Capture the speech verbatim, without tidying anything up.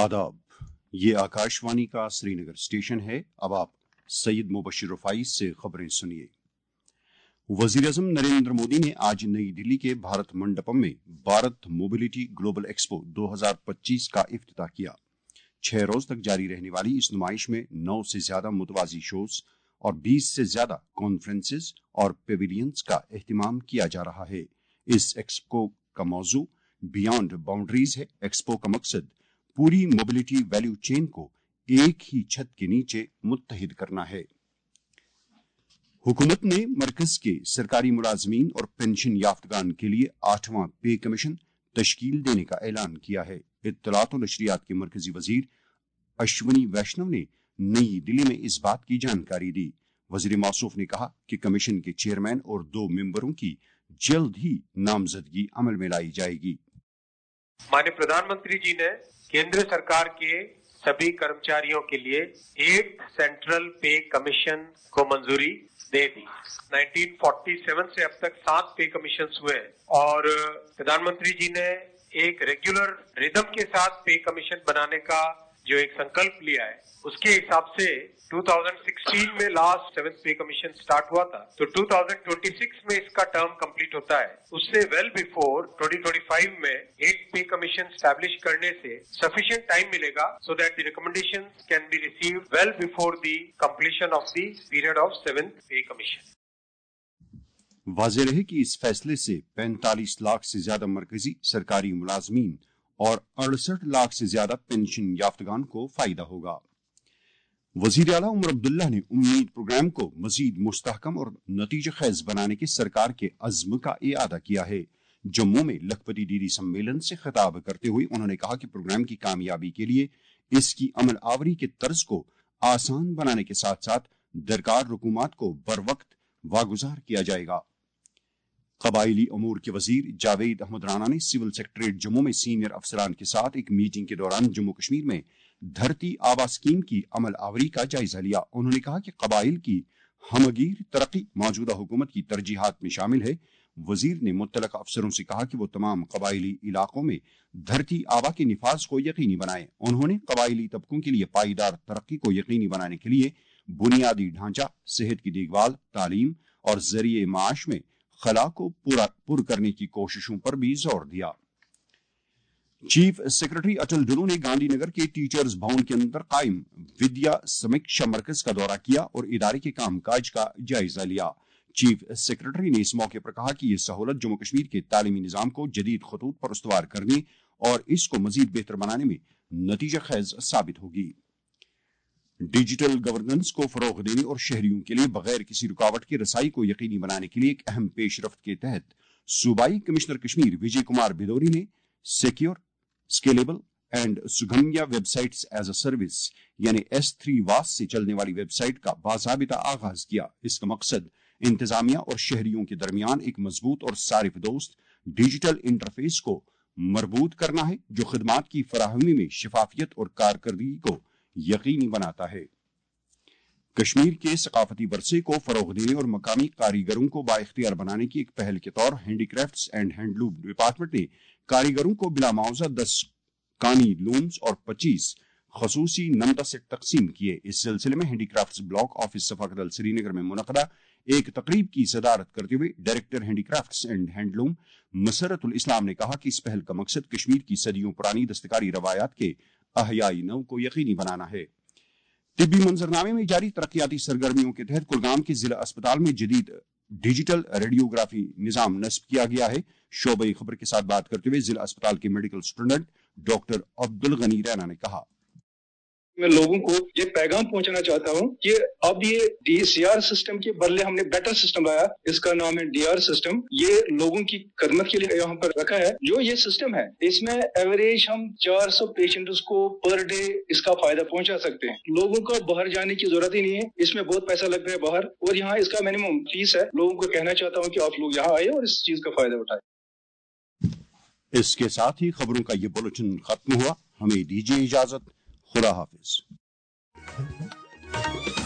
आदाब, ये आकाशवाणी का श्रीनगर स्टेशन है। अब आप सैयद मुबशिर रफाई से खबरें सुनिए। वजीर-ए-आज़म नरेंद्र मोदी ने आज नई दिल्ली के भारत मंडपम में भारत मोबिलिटी ग्लोबल एक्सपो दो हज़ार पच्चीस का इफ्तिताह किया। छह रोज तक जारी रहने वाली इस नुमाइश में नौ से ज्यादा मुतवाजी शोज और बीस से ज्यादा कॉन्फ्रेंसेस और पेविलियंस का एहतमाम किया जा रहा है। इस एक्सपो का मौजू बियॉन्ड बाउंड्रीज है। एक्सपो का मकसद पूरी मोबिलिटी वैल्यू चेन को एक ही छत के नीचे मुत्तहिद करना है। हुकूमत ने मरकज के सरकारी मुलाजमीन और पेंशन याफ्तगान के लिए आठवां पे कमीशन तश्कील देने का ऐलान किया है। इत्तलात और नशरियात के मरकजी वजीर अश्विनी वैष्णव ने नई दिल्ली में इस बात की जानकारी दी। वजीर मौसूफ ने कहा कि कमीशन के चेयरमैन और दो मेंबरों की जल्द ही नामजदगी अमल में लाई जाएगी। माननीय प्रधानमंत्री जी ने केंद्र सरकार के सभी कर्मचारियों के लिए एट सेंट्रल पे कमीशन को मंजूरी दे दी। उन्नीस सौ सैंतालीस से अब तक सात पे कमीशन हुए और प्रधानमंत्री जी ने एक रेगुलर रिदम के साथ पे कमीशन बनाने का जो एक संकल्प लिया है, उसके हिसाब से दो हज़ार सोलह में last seventh pay commission start हुआ था, तो दो हज़ार छब्बीस में इसका टर्म कंप्लीट होता है। उससे वेल बिफोर दो हज़ार पच्चीस में एक पे कमीशन स्टैब्लिश करने से सफिशिएंट टाइम मिलेगा so that the recommendations can be received well before the completion of the period of seventh pay commission. वाज़ेह रहे कि इस फैसले से पैंतालीस लाख से ज्यादा मरकजी सरकारी मुलाजमीन और अड़सठ लाख से ज्यादा पेंशन याफ्तगान को फायदा होगा। वजीर आला उमर अब्दुल्ला ने उम्मीद प्रोग्राम को मजीद मुस्तहकम और नतीजा खैज बनाने के सरकार के अज़्म का इआदा किया है। जम्मू में लखपति डीडी सम्मेलन से खिताब करते हुए उन्होंने कहा कि प्रोग्राम की कामयाबी के लिए इसकी अमल आवरी के तर्ज को आसान बनाने के साथ साथ दरकार रुकूमात को बर वक्त वागुजार किया जाएगा। कबाइली अमूर के वजीर जावेद अहमद राणा ने सिविल सेक्रेटरीट जम्मू में सीनियर अफसरान के साथ एक मीटिंग के दौरान जम्मू कश्मीर में धरती आबा स्कीम की अमल आवरी का जायजा लिया। उन्होंने कहा कि कबाइल की हमगीर तरक्की मौजूदा हुकूमत की तरजीहात में शामिल है। वजीर ने मुतलका अफसरों से कहा कि वो तमाम कबाइली इलाकों में धरती आबा के निफाज को यकीनी बनाएं। उन्होंने कबाइली तबकों के लिए पाईदार तरक्की को यकीनी बनाने के लिए बुनियादी ढांचा, सेहत की देखभाल, तालीम और जरिए माश में खला को पूरा पुर करने की कोशिशों पर भी जोर दिया। चीफ सेक्रेटरी अटल डुल्लू ने गांधीनगर के टीचर्स भवन के अंदर कायम विद्या समीक्षा मरकज का दौरा किया और इदारे के कामकाज का जायजा लिया। चीफ सेक्रेटरी ने इस मौके पर कहा कि यह सहूलत जम्मू कश्मीर के तालीमी निजाम को जदीद खतूत पर उस्तवार करने और इसको मजीद बेहतर बनाने में नतीजा खैज साबित होगी। डिजिटल गवर्नेंस को फरोग देने और शहरियों के लिए बगैर किसी रुकावट के रसाई को यकीनी बनाने के लिए एक अहम पेशरफ्त के तहत सूबाई कमिश्नर कश्मीर विजय कुमार बिदौरी ने secure, scalable and Sugamya websites as a service यानी एस थ्री वास से चलने वाली वेबसाइट का बाज़ाबिता आगाज किया। इसका मकसद इंतजामिया और शहरियों के दरमियान एक मजबूत और सारिफ दोस्त डिजिटल इंटरफेस को मरबूत करना है जो खिदमात की फराहमी में शफाफियत और कारकर्दगी को यकीनी बनाता है। कश्मीर के सकाफती वर्से को फरोग देने और मकामी कारीगरों को बाइख्तियार बनाने की एक पहल के तौर हैंडीक्राफ्ट्स एंड हैंडलूम डिपार्टमेंट ने कारीगरों को बिला मुआवजा दस कानी लूम्स और पच्चीस खसूसी नमता से तकसीम किए। इस सिलसिले में handicrafts block office Safakadal Srinagar में मुनक़दा एक तकरीब की सदारत करते हुए director handicrafts and handloom Masratul Islam ने कहा कि इस पहल का मकसद कश्मीर की सदियों पुरानी दस्तकारी रवायात के अहयाई नव को यकीनी बनाना है। तिब्बी मंजरनामे में जारी तरक्याती सरगर्मियों के तहत कुलगाम के जिला अस्पताल में जदीद डिजिटल रेडियोग्राफी निजाम नस्ब किया गया है। शोबे खबर के साथ बात करते हुए जिला अस्पताल के medical student doctor Abdul Gani Raina ने कहा, मैं लोगों को ये पैगाम पहुंचाना चाहता हूं कि अब ये डीसीआर सिस्टम के बदले हमने बेटर सिस्टम लाया, इसका नाम है डीआर सिस्टम। ये लोगों की खदमत के लिए यहाँ पर रखा है। जो ये सिस्टम है इसमें एवरेज हम चार सौ पेशेंट्स को पर डे इसका फायदा पहुंचा सकते हैं। लोगों को बाहर जाने की जरूरत ही नहीं है, इसमें बहुत पैसा लगता है बाहर और यहाँ इसका मिनिमम फीस है। लोगों को कहना चाहता हूँ कि आप लोग यहाँ आए और इस चीज का फायदा उठाए। इसके साथ ही खबरों का ये बुलेटिन खत्म हुआ। हमें दीजिए इजाजत। खुदा हाफिज।